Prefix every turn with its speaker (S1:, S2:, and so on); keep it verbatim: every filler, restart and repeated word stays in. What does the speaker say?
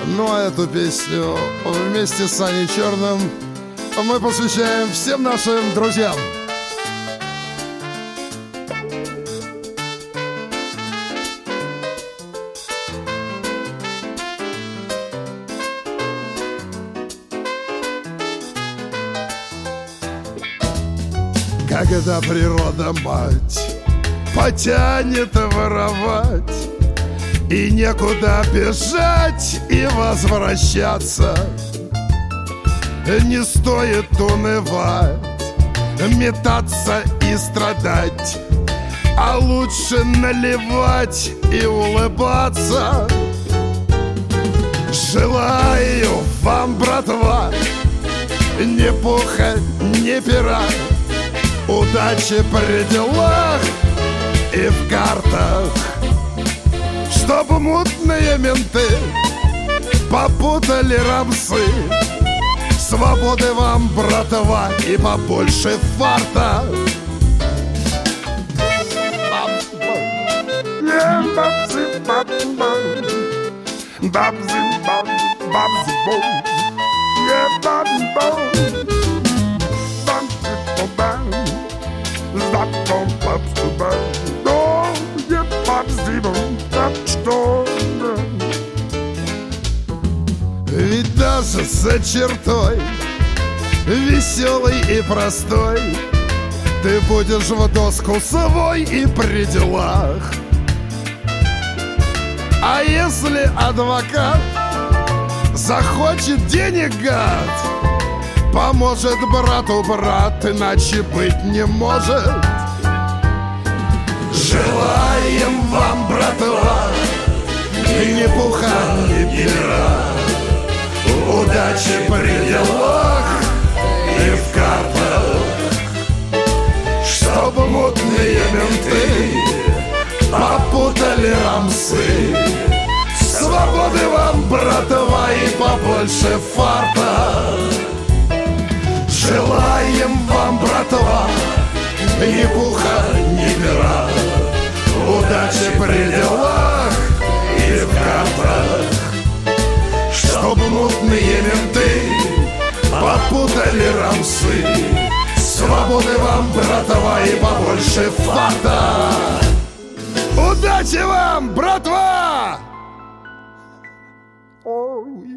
S1: Ну а эту песню вместе с Саней Черным мы посвящаем всем нашим друзьям. Когда природа, мать, потянет воровать, и некуда бежать и возвращаться, не стоит унывать, метаться и страдать, а лучше наливать и улыбаться. Желаю вам, братва, ни пуха, ни пера, удачи при делах и в картах, чтобы мутные менты попутали рамсы. Свободы вам, братва, и побольше фарта. Ведь даже за чертой, веселый и простой, ты будешь в доску свой и при делах. А если адвокат захочет денег, гад, поможет брату брат, иначе быть не может. Желаем вам, братва, ни пуха, ни пера, удачи при делах и в картах, чтобы мутные менты попутали рамсы. Свободы вам, братва, и побольше фарта. Желаем вам, братва, ни пуха, ни пера, удачи при делах и в картах, чтобы мутные менты попутали рамсы. Свободы вам, братва, и побольше фарта. Удачи вам, братва! Oh, yeah.